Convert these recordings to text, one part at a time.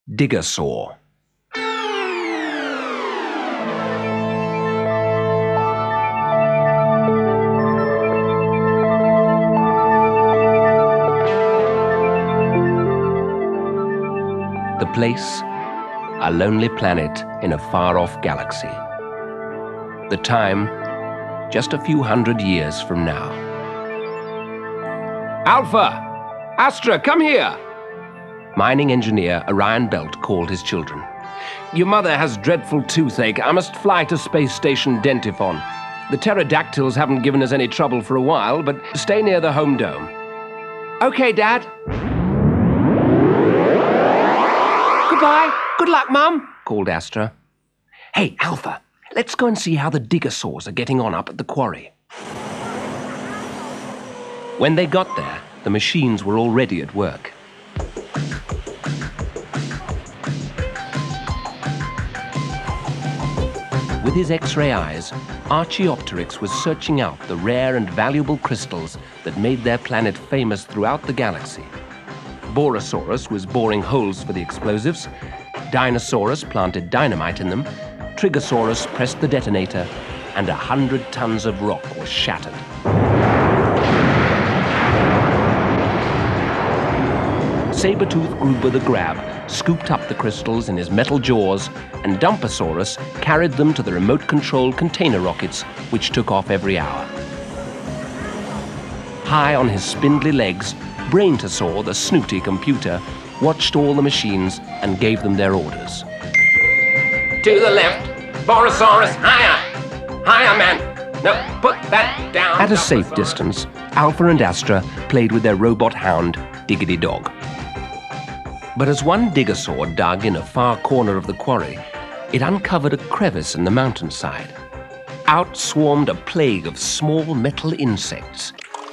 Digosaur. The place, a lonely planet in a far-off galaxy. The time, just a few hundred years from now. Alpha! Astra, come here! Mining engineer Orion Belt called his children. Your mother has dreadful toothache. I must fly to Space Station Dentifon. The pterodactyls haven't given us any trouble for a while, but stay near the home dome. Okay, Dad. Goodbye. Good luck, Mum, called Astra. Hey, Alpha, let's go and see how the Digosaurs are getting on up at the quarry. When they got there, the machines were already at work. With his X-ray eyes, Archaeopteryx was searching out the rare and valuable crystals that made their planet famous throughout the galaxy. Borosaurus was boring holes for the explosives, Dinosaurus planted dynamite in them, Trigosaurus pressed the detonator, and 100 tons of rock was shattered. Sabertooth Gruber the Grab scooped up the crystals in his metal jaws, and Dumpasaurus carried them to the remote-controlled container rockets, which took off every hour. High on his spindly legs, Braintosaur, the snooty computer, watched all the machines and gave them their orders. To the left! Borosaurus, higher! Higher, man! No, put that down! At a safe distance, Alpha and Astra played with their robot hound, Diggity Dog. But as one Digosaur dug in a far corner of the quarry, it uncovered a crevice in the mountainside. Out swarmed a plague of small metal insects.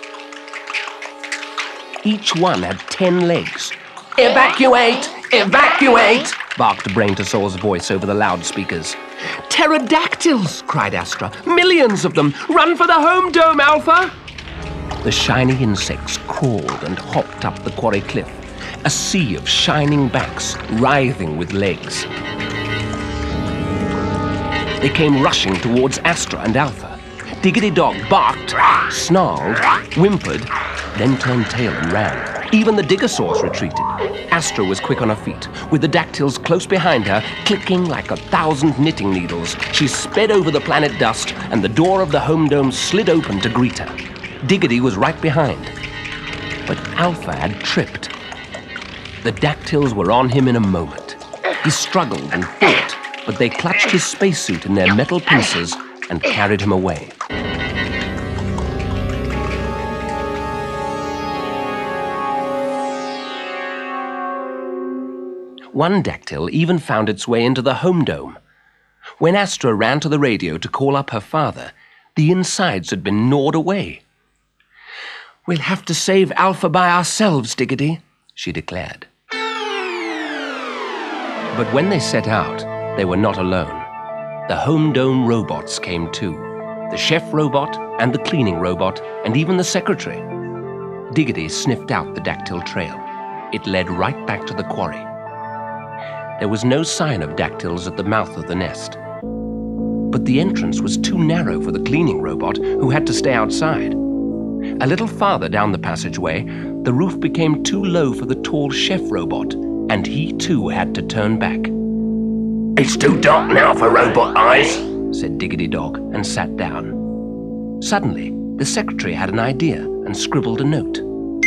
Each one had 10 legs. Evacuate! Evacuate! Barked Braintosaur's voice over the loudspeakers. Pterodactyls! Cried Astra. Millions of them! Run for the home dome, Alpha! The shiny insects crawled and hopped up the quarry cliff, a sea of shining backs writhing with legs. They came rushing towards Astra and Alpha. Diggity Dog barked, snarled, whimpered, then turned tail and ran. Even the Digosaurs retreated. Astra was quick on her feet. With the dactyls close behind her, clicking like 1,000 knitting needles, she sped over the planet dust, and the door of the home dome slid open to greet her. Diggity was right behind. But Alpha had tripped. The dactyls were on him in a moment. He struggled and fought, but they clutched his spacesuit in their metal pincers and carried him away. One dactyl even found its way into the home dome. When Astra ran to the radio to call up her father, the insides had been gnawed away. We'll have to save Alpha by ourselves, Diggity, she declared. But when they set out, they were not alone. The home dome robots came too. The chef robot and the cleaning robot and even the secretary. Diggity sniffed out the dactyl trail. It led right back to the quarry. There was no sign of dactyls at the mouth of the nest. But the entrance was too narrow for the cleaning robot, who had to stay outside. A little farther down the passageway, the roof became too low for the tall chef robot, and he too had to turn back. It's too dark now for robot eyes, said Diggity Dog, and sat down. Suddenly, the secretary had an idea and scribbled a note.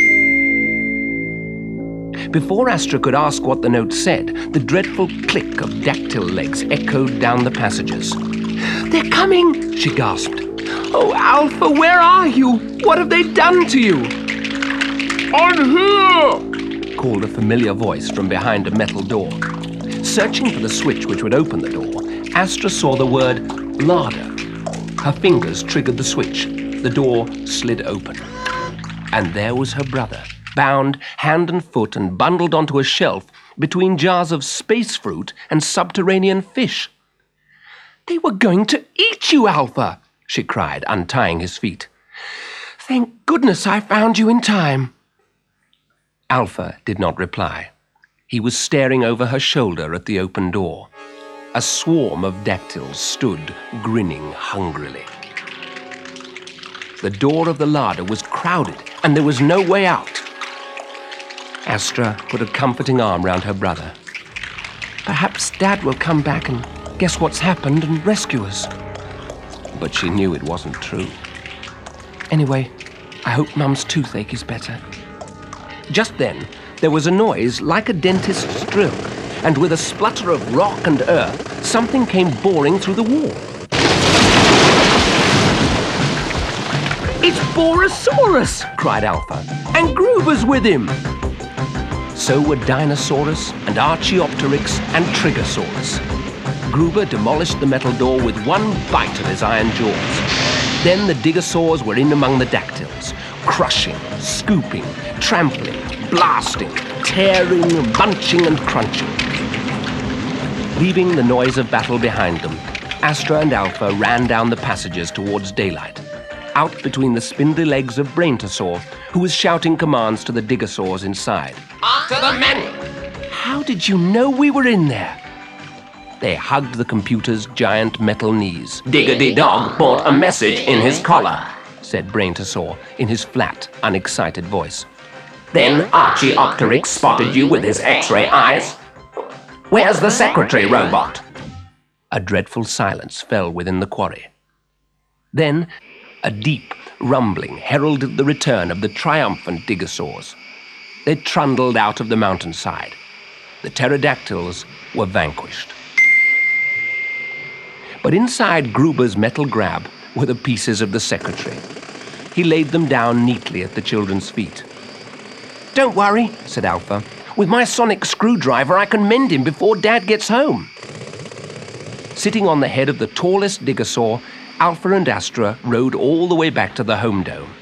Before Astra could ask what the note said, the dreadful click of dactyl legs echoed down the passages. They're coming, she gasped. Oh, Alpha, where are you? What have they done to you? I'm here, called a familiar voice from behind a metal door. Searching for the switch which would open the door, Astra saw the word larder. Her fingers triggered the switch. The door slid open. And there was her brother, bound hand and foot and bundled onto a shelf between jars of space fruit and subterranean fish. They were going to eat you, Alpha, she cried, untying his feet. Thank goodness I found you in time. Alpha did not reply. He was staring over her shoulder at the open door. A swarm of dactyls stood, grinning hungrily. The door of the larder was crowded, and there was no way out. Astra put a comforting arm round her brother. Perhaps Dad will come back and guess what's happened and rescue us. But she knew it wasn't true. Anyway, I hope Mum's toothache is better. Just then, there was a noise like a dentist's drill, and with a splutter of rock and earth, something came boring through the wall. "It's Borosaurus!" cried Alpha, "and Gruber's with him!" So were Dinosaurus and Archaeopteryx and Trigosaurus. Gruber demolished the metal door with one bite of his iron jaws. Then the Digosaurs were in among the dactyls, crushing, scooping, trampling, blasting, tearing, bunching and crunching. Leaving the noise of battle behind them, Astra and Alpha ran down the passages towards daylight, out between the spindly legs of Braintosaur, who was shouting commands to the Digosaurs inside. "After the men!" How did you know we were in there? They hugged the computer's giant metal knees. "Diggity Dog brought a message in his collar," said Braintosaur in his flat, unexcited voice. "Then Archaeopteryx spotted you with his X-ray eyes. Where's the secretary robot?" A dreadful silence fell within the quarry. Then, a deep rumbling heralded the return of the triumphant Digosaurs. They trundled out of the mountainside. The pterodactyls were vanquished. But inside Gruber's metal grab were the pieces of the secretary. He laid them down neatly at the children's feet. "Don't worry," said Alpha. "With my sonic screwdriver, I can mend him before Dad gets home." Sitting on the head of the tallest Digosaur, Alpha and Astra rode all the way back to the home dome.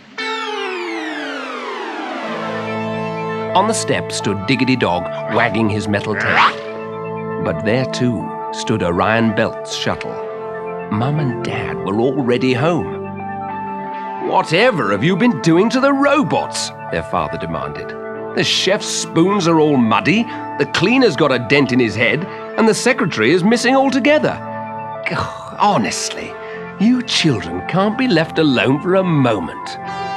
On the step stood Diggity Dog, wagging his metal tail. But there, too, stood Orion Belt's shuttle. Mum and Dad were already home. "Whatever have you been doing to the robots?" their father demanded. "The chef's spoons are all muddy, the cleaner's got a dent in his head, and the secretary is missing altogether. Honestly, you children can't be left alone for a moment."